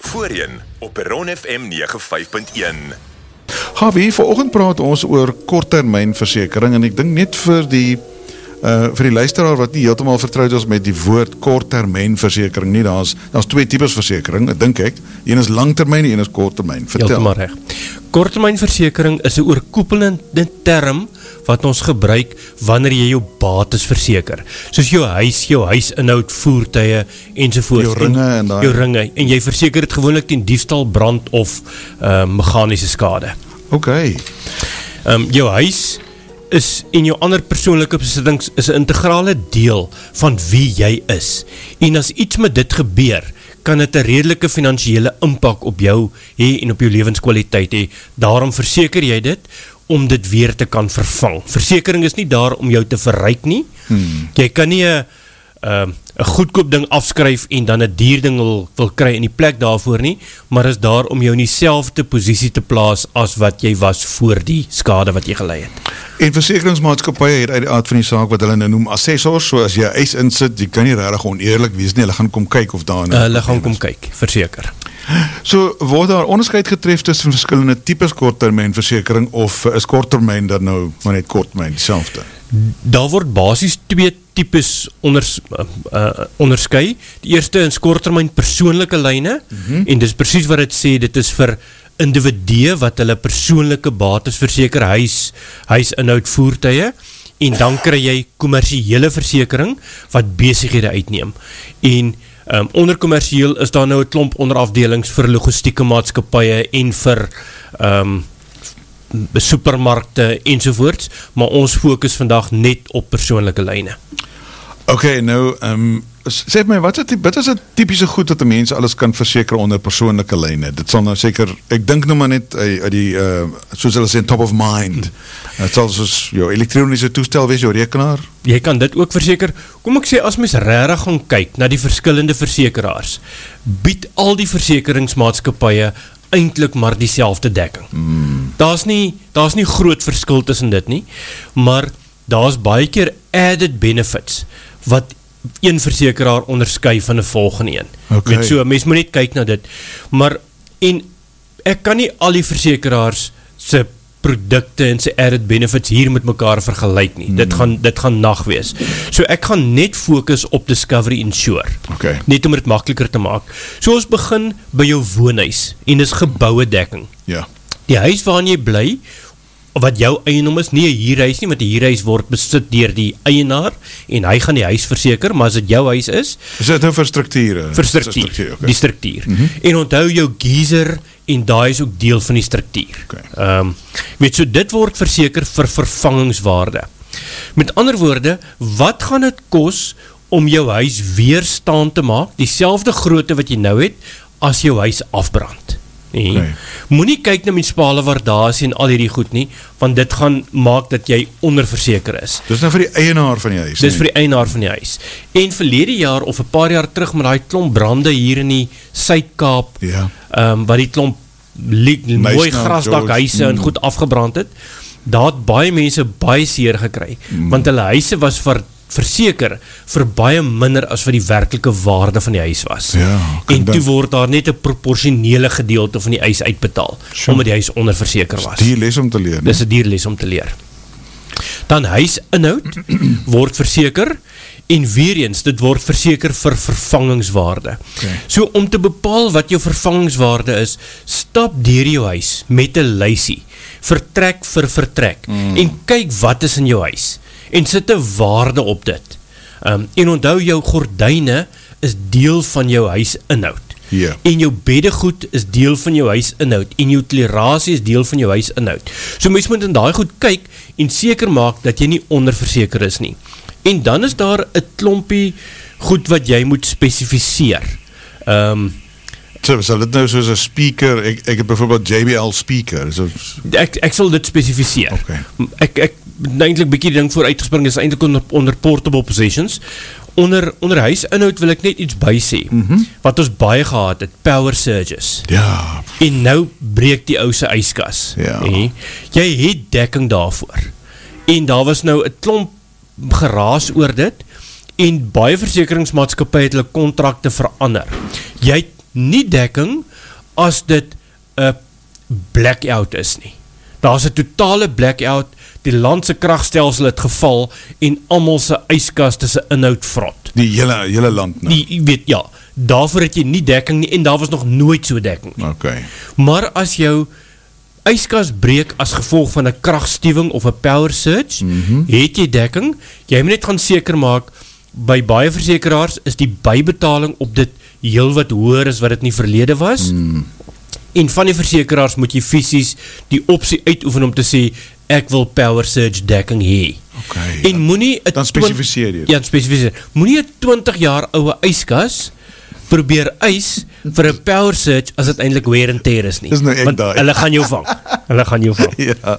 Voorheen op Peron FM 95.1. Javi, vanoggend praat ons oor korttermynversekering en ek dink net vir die luisteraar wat nie heeltemal vertroud is met die woord korttermynversekering nie, daar's twee tipes versekering, dink ek. Een is langtermyn en een is korttermyn. Vertel. Heeltemal reg. Korttermynversekering is 'n oorkoepelende term wat ons gebruik wanneer jy jou bates verseker. Soos jou huisinhoud, voertuie ensovoorts. Jou ringe en jy verseker dit gewoonlik teen diefstal, brand of meganiese skade. Okay. Jou huis is en jou ander persoonlike besittings is 'n integrale deel van wie jy is. En as iets met dit gebeur, kan dit 'n redelike finansiële impak op jou hê en op jou lewenskwaliteit hê. Daarom verseker jy dit om dit weer te kan vervang. Versekering is nie daar om jou te verryk nie. Jy kan nie 'n goedkoop ding afskryf en dan 'n duur ding wil kry in die plek daarvoor nie, maar is daar om jou in dieselfde posisie te plaas as wat jy was voor die skade wat jy gelei het. En versekeringsmaatskappye het uit die aard van die saak wat hulle nou noem assessors, so as jy eis insit, jy kan nie regtig oneerlik wees nie, hulle gaan kom kyk of daar hulle gaan kom kyk, verseker. So, word daar onderskeid getref tussen verskillende tipes korttermynversekering of is korttermyn dan nou maar net korttermyn dieselfde? Daar word basies twee tipes onderskei. Die eerste is korttermyn persoonlike lyne, en dis presies wat dit sê, dit is vir individue wat hulle persoonlike bates verseker, huisinhoud, voertuie, en dan kry jy kommersiële versekering wat besighede uitneem. En onder kommersieel is daar nou 'n klomp onderafdelings vir logistieke maatskappye en vir supermarkte ensovoorts, maar ons fokus vandag net op persoonlike lyne. Okay, nou, sê my, wat is het typische goed dat die mense alles kan verseker onder persoonlijke lyne? Dit sal nou seker, ek dink nou maar net uit die, soos hulle sê, top of mind. Het sal soos jou elektronische toestel wees, jou rekenaar? Jy kan dit ook verseker. Kom ek sê, as mens regtig gaan kyk na die verskillende versekeraars, bied al die versekeringsmaatskappye eintlik maar dieselfde dekking. Daar's nie groot verskil tussen dit nie, maar daar's baie keer added benefits wat een versekeraar onderskei van 'n volgende een. Okay. Weet so, mens moet net kyk na dit. Maar, en ek kan nie al die versekeraars se produkte en sy added benefits hier met mekaar vergelyk nie. Dit gaan nag wees. So ek gaan net fokus op Discovery Insure. Okay. Net om dit makliker te maak. So ons begin by jou woonhuis en dis geboue dekking. Ja. Die huis waarin jy bly, wat jou eiendom is, nie 'n huurhuis nie, want die huurhuis word besit deur die eienaar en hy gaan die huis verseker, maar as dit jou huis is dit nou vir strukture? Vir struktuur, okay. Die struktuur. En onthou jou geyser en daai is ook deel van die struktuur. Okay. Weet so, dit word verseker vir vervangingswaarde. Met ander woorde, wat gaan dit kos om jou huis weer staan te maak, dieselfde grootte wat jy nou het, as jou huis afbrand? Nee. Okay. Moenie kyk na munisipale waardasie en al hierdie goed nie, want dit gaan maak dat jy onderverseker is. Dis nou vir die eienaar van die huis. Dis vir die eienaar van die huis. En verlede jaar of 'n paar jaar terug met daai klomp brande hier in die Suid-Kaap, wat die klomp mooi grasdakhuise en goed afgebrand het, daar het baie mense baie seer gekry, want hulle huise was verseker vir baie minder as wat die werklike waarde van die huis was. En toe word daar net 'n proporsionele gedeelte van die huis uitbetaal, omdat die huis onderverseker was. Dis 'n duur les om te leer. Dis 'n duur les om te leer. Dan huisinhoud word verseker, en weer eens, dit word verseker vir vervangingswaarde. Okay. So om te bepaal wat jou vervangingswaarde is, stap deur jou huis met 'n lysie, vertrek vir vertrek, en kyk wat is in jou huis, en sit 'n waarde op dit. En onthou, jou gordyne is deel van jou huisinhoud. Yeah. En jou beddegoed is deel van jou huisinhoud, en jou toleransie is deel van jou huisinhoud. So mens moet in daai goed kyk, en seker maak dat jy nie onderverseker is nie. En dan is daar 'n klompie goed wat jy moet spesifiseer. So, sal dit nou soos 'n speaker, ek het byvoorbeeld JBL speaker. So, ek sal dit spesifiseer. Okay. Ek eintlik bietjie ding voor uitgespring, is eintlik onder portable possessions. Onder huisinhoud wil ek net iets by sê, wat ons baie gehad het, power surges. Ja. En nou breek die ou se yskas. Ja. Jy het dekking daarvoor. En daar was nou 'n klomp geraas oor dit, en baie versekeringsmaatskappye het hulle kontrakte verander. Jy het nie dekking as dit 'n blackout is nie. Daar is 'n totale blackout, die landse kragstelsel het geval en almal se yskaste se inhoud vrot. Die hele land nou. Jy weet, ja, daarvoor het jy nie dekking nie en daar was nog nooit so dekking nie. Okay. Maar as jou yskas breek as gevolg van 'n kragstuwing of 'n power surge, het jy dekking. Jy moet net gaan seker maak, by baie versekeraars is die bybetaling op dit heel wat hoër as wat dit nie verlede was. En van die versekeraars moet jy fisies die opsie uitoefen om te sê, ek wil power surge dekking hê. Okay, En moenie dan spesifiseer jy. Ja, spesifiseer. Moenie 'n 20 jaar ouwe yskas probeer eis vir 'n power surge as dit eintlik wear and tear is nie. Dis nou ek Want daai. hulle gaan jou vang. Hulle gaan jou vang. Ja.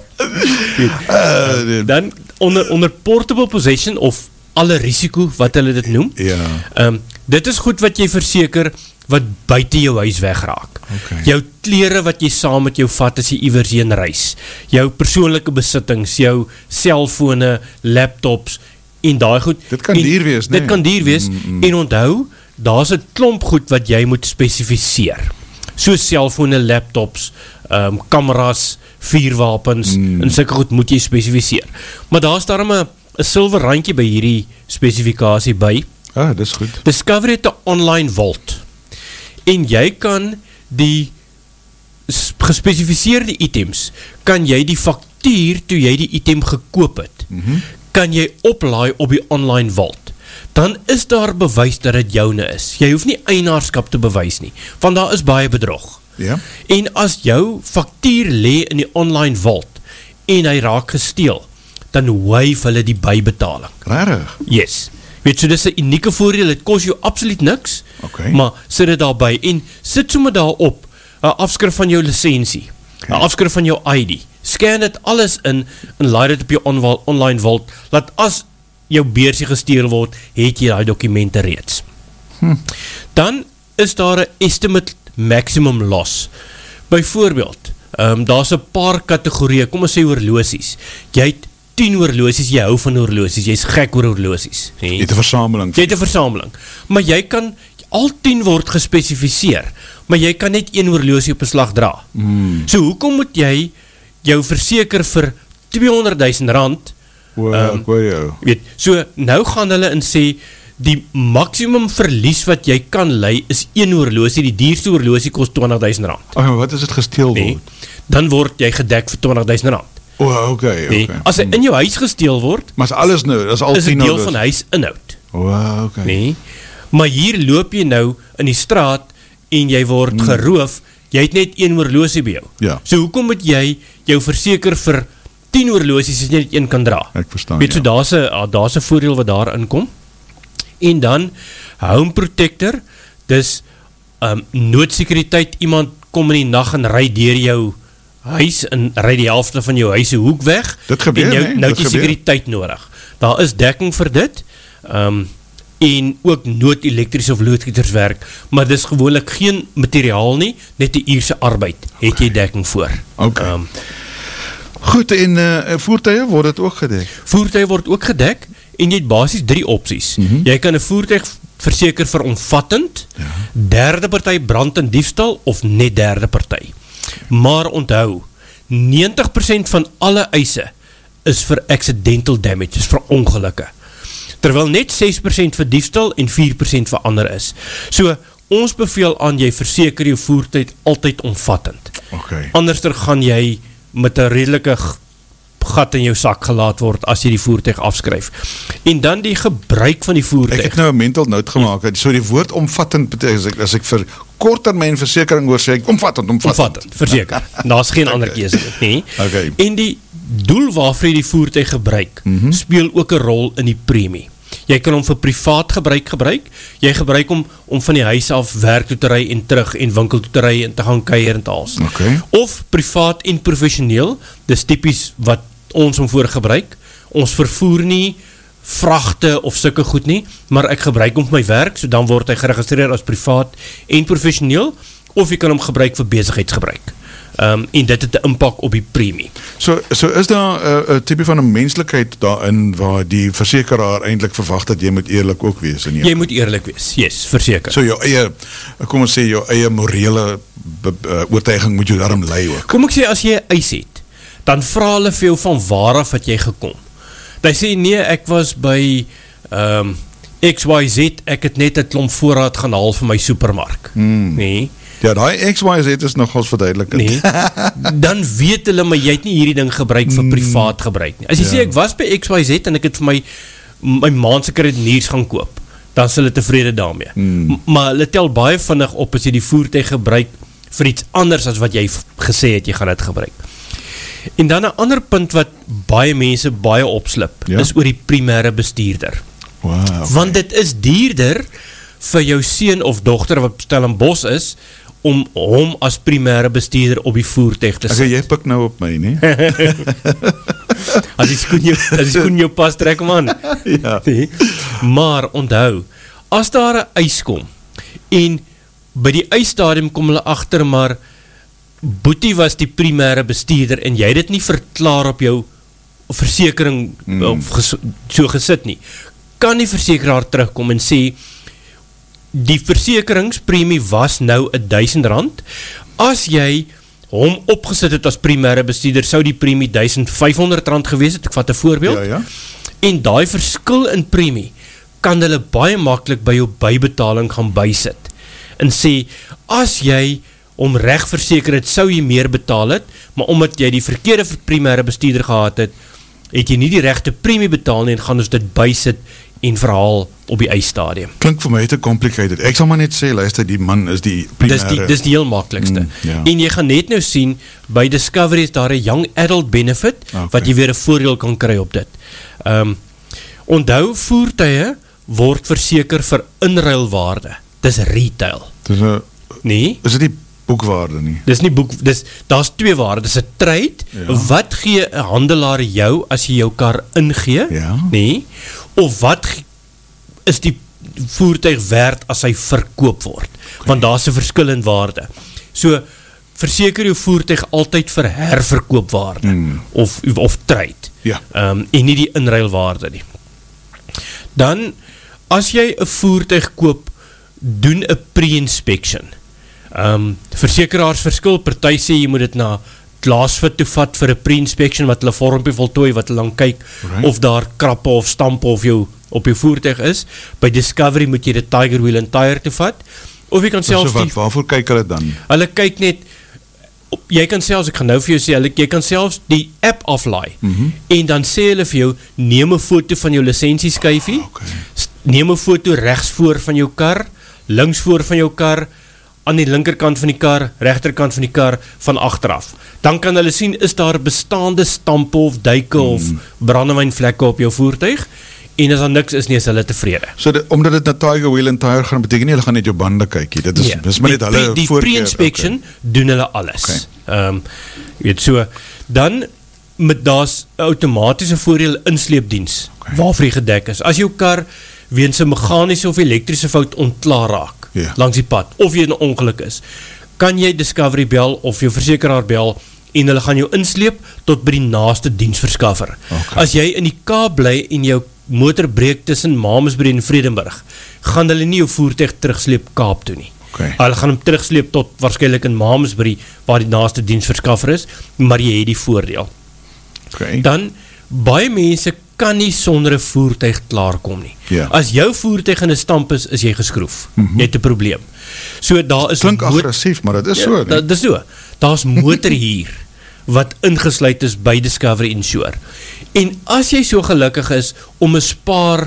Dan onder portable possession of alle risiko wat hulle dit noem. Ja. Dit is goed wat jy verseker wat buite jou huis wegraak. Okay. Jou klere wat jy saam met jou vat as jy iewers heen reis. Jou persoonlike besittings, jou selfone, laptops en daai goed. Dit kan duur wees, nee. Dit kan duur wees en onthou, daar's 'n klomp goed wat jy moet spesifiseer. Soos selfone, laptops, kameras, vuurwapens en sulke goed moet jy spesifiseer. Maar daar's daarom 'n silwer randjie by hierdie spesifikasie by. Dis goed. Discovery het 'n online vault. En jy kan die gespesifiseerde items, kan jy die faktuur toe jy die item gekoop het, kan jy oplaai op die online vault. Dan is daar bewys dat dit joune is. Jy hoef nie eienaarskap te bewys nie, want daar is baie bedrog. Ja. En as jou faktuur lê in die online vault en hy raak gesteel, dan waive hulle die bybetaling. Regtig? Yes. Weet so, dis 'n unieke voordeel, dit kos jou absoluut niks, maar sit dit daarby en sit sommer daarop 'n afskrif van jou lisensie, 'n afskrif van jou ID, scan dit alles in en laai dit op jou online vault, laat as jou beursie gesteel word, het jy daai dokumente reeds. Dan is daar 'n estimate maximum loss. Byvoorbeeld, daar's 'n paar kategorieë, kom ons sê horlosies. Jy het 10 horlosies, jy hou van horlosies, jy's gek oor horlosies. Jy het 'n versameling. Jy het 'n versameling. Maar jy kan, al 10 word gespesifiseer, maar jy kan net een horlosie op 'n slag dra. So hoekom moet jy jou verseker vir R200,000? Ek hoor jou. Weet, so nou gaan hulle en sê, die maksimum verlies wat jy kan lei is een horlosie, die duurste horlosie kos R20,000. Maar wat as dit gesteel word? Dan word jy gedek vir R20,000. Okay. As hy in jou huis gesteel word, maar as alles nou, as al 10 is dit deel van huis inhoud. Okay. Maar hier loop jy nou in die straat en jy word geroof, jy het net een horlosie by jou. Ja. So hoekom moet jy jou verseker vir 10 horlosies as jy net een kan dra? Ek verstaan, Weet so, daar's 'n voordeel wat daar inkom. En dan, home protector, dis noodsekuriteit, iemand kom in die nag en ry deur jou huis en ry die helfte van jou huis se hoek weg. Dit gebeur, en nou het jy sekuriteit nodig. Daar is dekking vir dit, en ook noodelektriese of loodgieterswerk, maar dis gewoonlik geen materiaal nie, net die uurse arbeid, het jy dekking voor. Goed, en voertuie word dit ook gedek? Voertuie word ook gedek, en jy het basies 3 opsies. Jy kan 'n voertuig verseker vir omvattend, derde party brand en diefstal, of net derde party. Maar onthou, 90% van alle eise is vir accidental damages, vir ongelukke. Terwyl net 6% vir diefstal en 4% vir ander is. So, ons beveel aan, jy verseker jou voertuig altyd omvattend. Anderster gaan jy met 'n redelike gat in jou sak gelaat word as jy die voertuig afskryf. En dan die gebruik van die voertuig. Ek het nou 'n mental note gemaak. So die woord omvattend beteken, as ek vir korttermynversekering hoor, sê ek omvattend, verseker. Daar's geen ander keuse nie. En die doel waarvoor jy die voertuig gebruik, speel ook 'n rol in die premie. Jy kan hom vir privaat gebruik. Jy gebruik hom om van die huis af werk toe te ry en terug en winkel toe te ry en te gaan kuier en te haals. Of privaat en professioneel, dis tipies wat ons hom voor gebruik. Ons vervoer nie vragte of sulke goed nie, maar ek gebruik hom vir my werk, so dan word hy geregistreer as privaat en professioneel, of jy kan hom gebruik vir besigheidsgebruik. En dit het 'n impak op die premie. So is daar 'n tipe van 'n menslikheid daarin waar die versekeraar eintlik verwag dat jy moet eerlik ook wees in Jy moet eerlik wees, yes, verseker. So jou eie, kom ons sê jou eie morele oortuiging moet jou daarom lei ook. Kom ek sê, as jy 'n eis het, dan vra hulle vir jou van waar af het jy gekom. Hy sê, nee, ek was by XYZ, ek het net 'n klomp voorraad gaan haal vir my supermark. Nee. Ja, daai XYZ is nogals verduidelik. Nee, dan weet hulle, maar jy het nie hierdie ding gebruik vir privaat gebruik nie. As jy sê, ek was by XYZ en ek het vir my maand se krediniers gaan koop, dan is hulle tevrede daarmee. Maar hulle tel baie vinnig op as jy die voertuig gebruik vir iets anders as wat jy gesê het, jy gaan dit gebruik. En dan 'n ander punt wat baie mense baie opslip, is oor die primêre bestuurder. Wow, okay. Want dit is duurder vir jou seun of dogter wat Stellenbosch is, om hom as primêre bestuurder op die voertuig te sit. Okay, jy pik nou op my, nie? As die skoen jou pas, trek hom aan. Ja. Nee. Maar onthou, as daar 'n eis kom, en by die eisstadium kom hulle agter, maar Boetie was die primêre bestuurder, en jy het dit nie verklaar op jou versekering so gesit nie, kan die versekeraar terugkom en sê, die versekeringspremie was nou R1000, as jy hom opgesit het as primêre bestuurder, sou die premie R1500 gewees het, ek vat 'n voorbeeld, Ja. En daai verskil in premie, kan hulle baie maklik by jou bybetaling gaan bysit, en sê, as jy om reg verseker het, sou jy meer betaal het, maar omdat jy die verkeerde primêre bestuurder gehad het, het jy nie die regte premie betaal nie, en gaan ons dit bysit en verhaal op die eisstadium. Klink vir my te complicated. Ek sal maar net sê, luister, die man is die primêre. Dis die heel makkelijkste. Ja. En jy gaan net nou sien, by Discovery is daar 'n young adult benefit, wat jy weer 'n voordeel kan kry op dit. Onthou, voertuie word verseker vir inruilwaarde. Dis retail. Nee? Is dit nie boekwaarde nie? Dis nie daar's twee waarde. Dis 'n trade. Ja. Wat gee 'n handelaar jou as jy jou kar ingee? Ja. Nee? Of wat is die voertuig werd as hy verkoop word? Okay. Want daar's 'n verskil in waarde. So, verseker jou voertuig altyd vir herverkoopwaarde of trade. Ja. En nie die inruilwaarde nie. Dan, as jy 'n voertuig koop, doen 'n pre-inspection. Versekeraars verskil, party sê jy moet dit na glaasfit toe vat vir 'n pre-inspection wat hulle vormpie voltooi, wat hulle dan kyk of daar krappe of stampe op jou voertuig is. By Discovery moet jy dit Tiger Wheel and Tire toe vat, of jy kan selfs waarvoor kyk hulle dan? Hulle kyk net, jy kan selfs, ek gaan nou vir jou sê, jy kan selfs die app aflaai, en dan sê hulle vir jou, neem 'n foto van jou lisensieskyfie, neem 'n foto regs voor van jou kar, links voor van jou kar, aan die linkerkant van die kar, regterkant van die kar, van agteraf. Dan kan hulle sien, is daar bestaande stampe of duike of brandewynvlekke op jou voertuig, en as daar niks is nie, is hulle tevrede. So, omdat dit na Tiger Wheel and Tire gaan, beteken nie, hulle gaan net jou bande kyk. Dit is maar net hulle die pre-inspection doen hulle alles. Weet so, dan, daar's 'n outomatiese voordeel insleepdiens, waarvoor jy gedek is. As jou kar weens 'n meganiese of elektriese fout ontklaar raak, langs die pad, of jy in 'n ongeluk is, kan jy Discovery bel, of jou versekeraar bel, en hulle gaan jou insleep, tot by die naaste diensverskaffer. As jy in die Kaap bly, en jou motor breek tussen Mamasbury en Vredenburg, gaan hulle nie jou voertuig terugsleep Kaap toe nie. Hulle gaan hom terugsleep tot waarskynlik in Mamasbury, waar die naaste diensverskaffer is, maar jy het die voordeel. Dan, baie mense kan nie sonder 'n voertuig klaarkom nie. As jou voertuig in 'n stamp is jy geskroef. Jy het 'n probleem. So daar is klink aggressief, maar dit is so. Dit is so. Daar's motorhuur wat ingesluit is by Discovery Insure. En as jy so gelukkig is om 'n spaar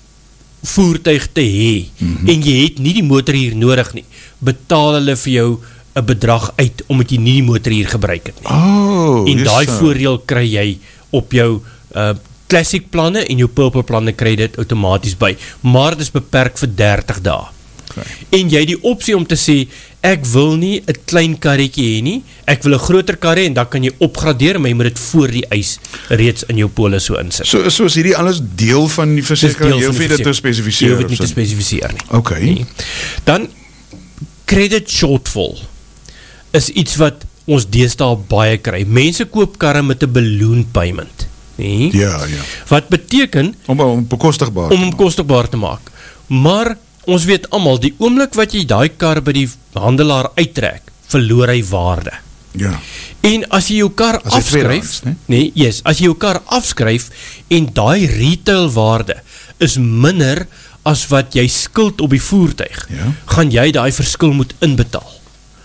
voertuig te hê, en jy het nie die motorhuur nodig nie, betaal hulle vir jou 'n bedrag uit, omdat jy nie die motorhuur gebruik het nie. En daai voordeel kry jy op jou Classic planne en jou Purple planne kry dit outomaties by, maar dit is beperk vir 30 dae. En jy die opsie om te sê, ek wil nie 'n klein karretjie hê nie, ek wil 'n groter kar hê, en dan kan jy opgradeer, maar jy moet dit voor die eis reeds in jou polis so insit. So is hierdie alles deel van die versekering, jy hoef nie dit te spesifiseer? Jy hoef dit nie te spesifiseer nie. Dan, credit shortfall is iets wat ons deesdae baie kry. Mense koop karre met 'n balloon payment. Nee? Ja. Wat beteken Om bekostigbaar te maak. Maar ons weet almal, die oomblik wat jy daai kar by die handelaar uittrek, verloor hy waarde. Ja. En as jy jou kar afskryf, as jy jou kar afskryf en daai retail waarde is minder as wat jy skuld op die voertuig, gaan jy daai verskil moet inbetaal.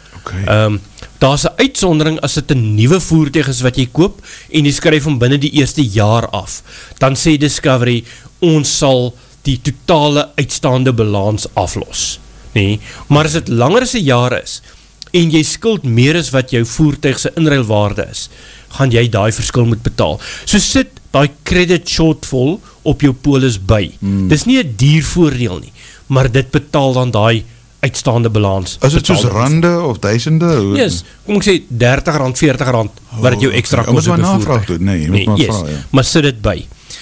Okay. Daar's 'n uitsondering as dit 'n nuwe voertuig is wat jy koop en jy skryf hom binne die eerste jaar af. Dan sê Discovery, ons sal die totale uitstaande balans aflos. Nee, maar as dit langer as 'n jaar is en jy skuld meer as wat jou voertuig se inruilwaarde is, gaan jy daai verskil moet betaal. So sit daai credit shortfall op jou polis by. Dis nie 'n duur voordeel nie, maar dit betaal dan daai uitstaande balans. Is dit soos rande of duisende? Yes, kom ek sê R30, R40 wat het jou extra kos op die voertuig. Maar sit dit by.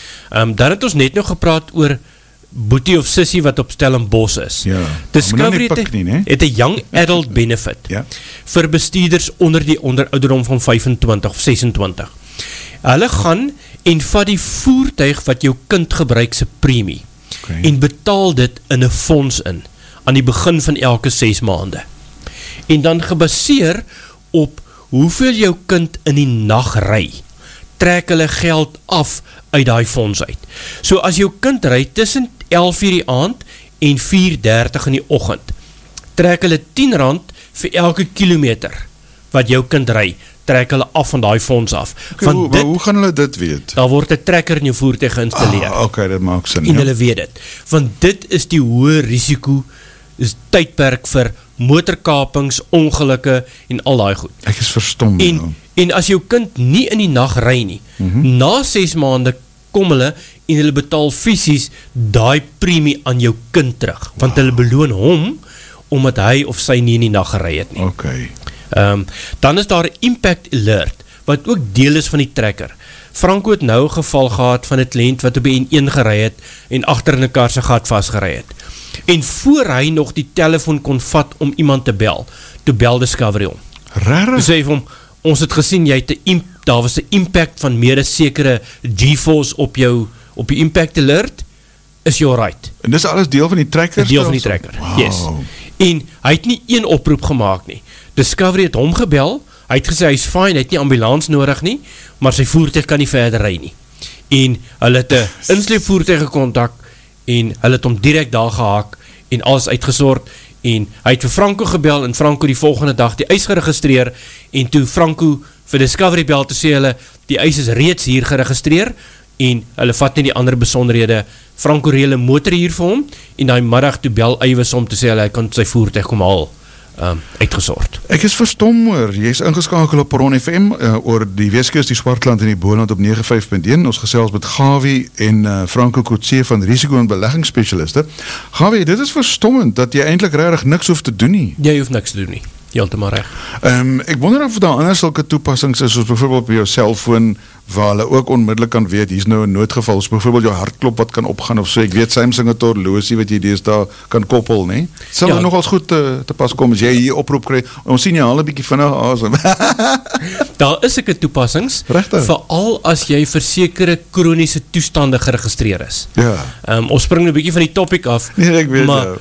Dan het ons net nog gepraat oor boetie of sissie wat op Stellenbosch is. Discovery het 'n young adult benefit vir bestuurders onder die ouderdom van 25 of 26. Hulle gaan en vat die voertuig wat jou kind gebruik se premie en betaal dit in 'n fonds in aan die begin van elke 6 maande. En dan gebaseer op hoeveel jou kind in die nag ry, trek hulle geld af uit daai fonds uit. So as jou kind ry tussen 11:00 die aand en 4:30 in die oggend, trek hulle R10 vir elke kilometer wat jou kind ry, trek hulle af van daai fonds af. Hoe gaan hulle dit weet? Daar word 'n trekker in jou voertuig geïnstalleer. Dit maak sin. En hulle weet dit. Want dit is die hoë risiko, is tydperk vir motorkapings, ongelukke en al daai goed. Ek is verstom. En as jou kind nie in die nag ry nie, na 6 maande kom hulle en hulle betaal fisies daai premie aan jou kind terug, want hulle beloon hom omdat hy of sy nie in die nag gery het nie. Dan is daar 'n impact alert wat ook deel is van die trekker. Franco het nou 'n geval gehad van 'n kliënt wat op die N1 gery het en agter in 'n kar se gat vasgery het. En voor hy nog die telefoon kon vat om iemand te bel, toe bel Discovery hom. Rarig? Toe sê hy vir hom, ons het gesien jy het daar was 'n impact van meer as sekere G-force op die impact alert, is jy alright? En dis alles deel van die trekker? Deel van die trekker, yes. En hy het nie een oproep gemaakt nie. Discovery het hom gebel, hy het gesê hy is fine, hy het nie ambulans nodig nie, maar sy voertuig kan nie verder ry nie. En hulle het 'n insleepvoertuig gekontak en hulle het hom direk daar gehaak en alles uitgesort en hy het vir Franco gebel en Franco die volgende dag die eis geregistreer en toe Franco vir Discovery bel te sê hulle, die eis is reeds hier geregistreer en hulle vat nie die ander besonderhede. Franco reël 'n motor hier vir hom en daai middag toe bel Ywes om te sê hy kan sy voertuig kom haal. Uitgesort. Ek is verstom hoor, jy is ingeskakel op Bron FM oor die Weskus, die Swartland en die Boland op 95.1. Ons gesels met Gawie en Franco Kotse van risiko- en beleggingsspesialiste. Gawie, dit is verstommend dat jy eintlik regtig niks hoef te doen nie. Jy hoef niks te doen nie. Heeltemal reg. Ek wonder of daar ander sulke toepassings is, soos byvoorbeeld op jou selfoon, waar hulle ook onmiddellik kan weet, hier is nou 'n noodgeval, soos byvoorbeeld jou hartklop wat kan opgaan of so. Ek weet Samsung het 'n horlosie wat jy deesdae kan koppel, né? Sal dit nogals goed te pas kom as jy hier oproep kry. Ons sien jy haal 'n bietjie vinnig asem. Daar is sulke toepassings, veral as jy vir sekere kroniese toestande geregistreer is. Ons spring nou 'n bietjie van die topic af. Nee, ek weet maar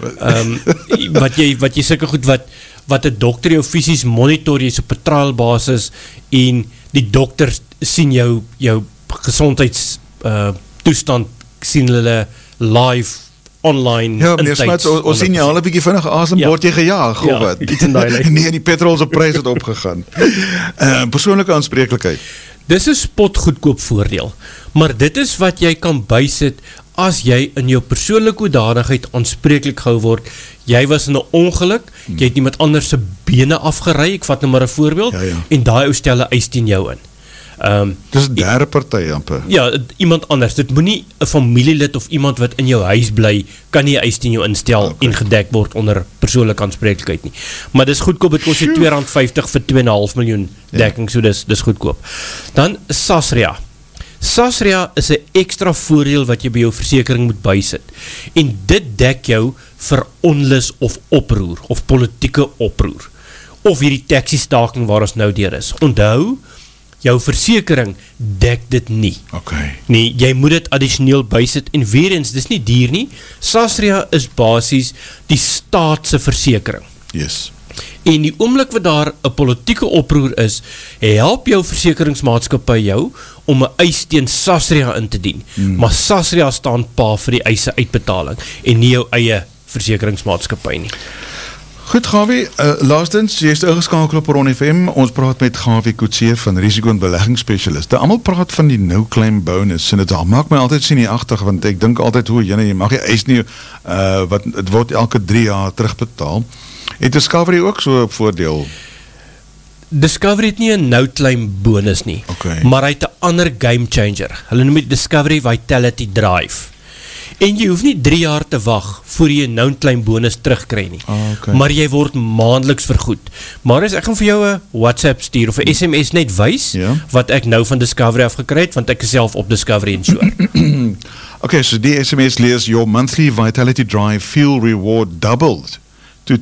wat jy sulke goed wat 'n dokter jou fisies monitor, jy's op 'n trial basis en die dokter sien jou gesondheids toestand, sien hulle live online. Ja, meneer Smits, ons sien jy al 'n bietjie vinnig asem, word jy gejaag of wat? Nee, die petrol se prys het opgegaan. Persoonlike aanspreeklikheid. Dis 'n spotgoedkoop voordeel, maar dit is wat jy kan bysit as jy in jou persoonlike hoedanigheid aanspreeklik gehou word. Jy was in 'n ongeluk, jy het iemand anders se bene afgery, ek vat nou maar 'n voorbeeld, en daai ou stel 'n eis teen jou in. Dis 'n derde party amper. Ja, iemand anders. Dit moenie 'n familielid of iemand wat in jou huis bly, kan nie 'n eis teen jou instel en gedek word onder persoonlike aanspreeklikheid nie. Maar dis goedkoop, dit kos jy R2.50 vir 2,5 miljoen dekking, so dis goedkoop. Dan Sasria. Sasria is 'n ekstra voordeel wat jy by jou versekering moet bysit. En dit dek jou vir onlus of oproer, of politieke oproer. of hierdie taxi-staking waar ons nou deur is. Onthou, jou versekering dek dit nie. Okay. Nee, jy moet dit addisioneel bysit, en weer eens, dis nie duur nie, Sasria is basies die staatse versekering. Yes. En die oomblik wat daar 'n politieke oproer is, help jou versekeringsmaatskappy jou om 'n eis teen Sasria in te dien. Maar Sasria staan pa vir die eise uitbetaling en nie jou eie versekeringsmaatskappy nie. Goed, Gawie, laastens, jy is ingeskakel op Ron FM, ons praat met Gawie Coetzee van Risiko- en Beleggingsspecialiste. Almal praat van die no-claim bonus, en dit maak my altyd sinieagtig, want ek dink altyd, jy mag jy eis nie, het word elke 3 jaar terugbetaal. Het Discovery ook so 'n voordeel? Discovery het nie 'n no-claim bonus nie, Okay. maar hy het 'n ander game changer. Hulle noem dit Discovery Vitality Drive. En jy hoef nie 3 jaar te wag voor jy 'n no-claim bonus terugkry nie. Okay. Maar jy word maandeliks vergoed. Maar as ek gaan vir jou 'n WhatsApp stuur of 'n SMS net wys, Ja. wat ek nou van Discovery afgekry het, want ek is self op Discovery Insure. Okay, so die SMS lees, your monthly Vitality Drive fuel reward doubled to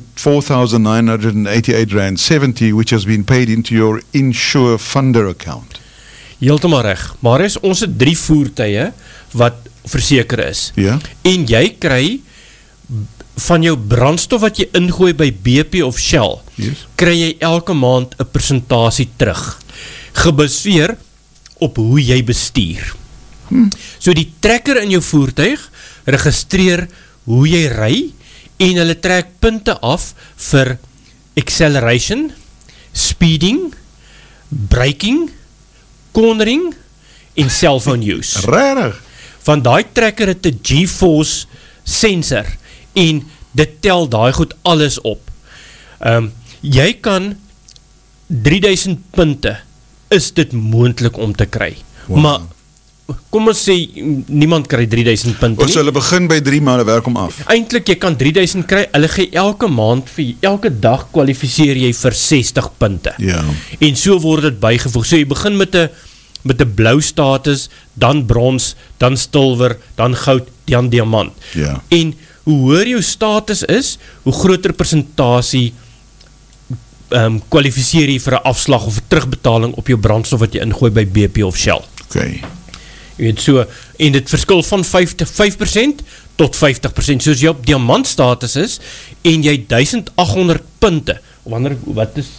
R4,988.70, which has been paid into your Insure Funder account. Heeltemal reg. Maar ons het 3 voertuie wat verseker is. Ja? En jy kry van jou brandstof wat jy ingooi by BP of Shell, Yes. kry jy elke maand 'n persentasie terug, gebaseer op hoe jy bestuur. So die trekker in jou voertuig registreer hoe jy ry, en hulle trek punte af vir acceleration, speeding, braking, cornering en cellphone use. Rarig. Van daai trekker het 'n G-force sensor en dit tel daai goed alles op. Jy kan 3000 punte is dit moontlik om te kry. Wow. Maar kom ons sê niemand kry 3000 punte Ons hulle begin by 3 maande werk om af. Eintlik jy kan 3000 kry. Hulle gee elke maand vir elke dag kwalifiseer jy vir 60 punte. Ja. En so word dit bygevoeg. So jy begin met 'n blou status, dan brons, dan silwer, dan goud, dan diamant. Ja. En hoe hoër jou status is, hoe groter persentasie kwalifiseer jy vir 'n afslag of 'n terugbetaling op jou brandstof wat jy ingooi by BP of Shell. Okay. Jy weet so, en dit verskil van 5% tot 50%. Soos jy op diamant status is, en jy 1800 punte, wat is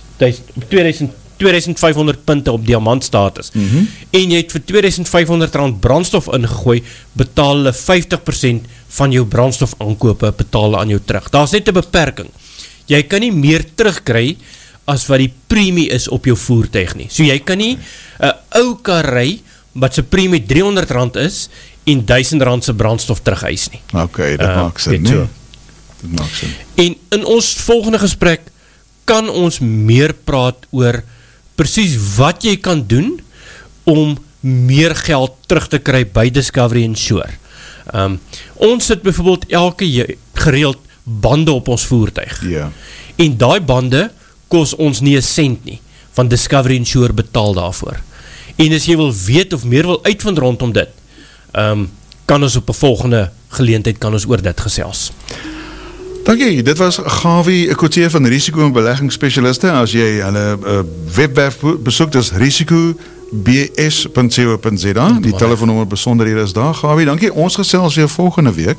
2500 punte op diamant status, en jy het vir R2500 brandstof ingegooi, betaal hulle 50% van jou brandstof aankope, betaal aan jou terug. Daar is net 'n beperking. Jy kan nie meer terugkry as wat die premie is op jou voertuig nie. So jy kan nie 'n ou kar ry wat sy premie R300 is en R1000 se brandstof terugeis nie. Okay, dit maak sin, weet nee. so. Dit maak sin. En in ons volgende gesprek kan ons meer praat oor presies wat jy kan doen om meer geld terug te kry by Discovery Insure. Ons sit byvoorbeeld gereeld bande op ons voertuig. Ja. En daai bande kos ons nie 'n sent nie, want Discovery Insure betaal daarvoor. En as jy wil weet of meer wil uitvind rondom dit, kan ons op 'n volgende geleentheid kan ons oor dit gesels. Dankie, dit was Gawie Coetzee van Risiko- en Beleggingsspecialiste. As jy hulle webwerf besoek, dis risikobs.co.za. Die telefoonnommer besonderhede is daar. Gawie, dankie. Ons gesels weer volgende week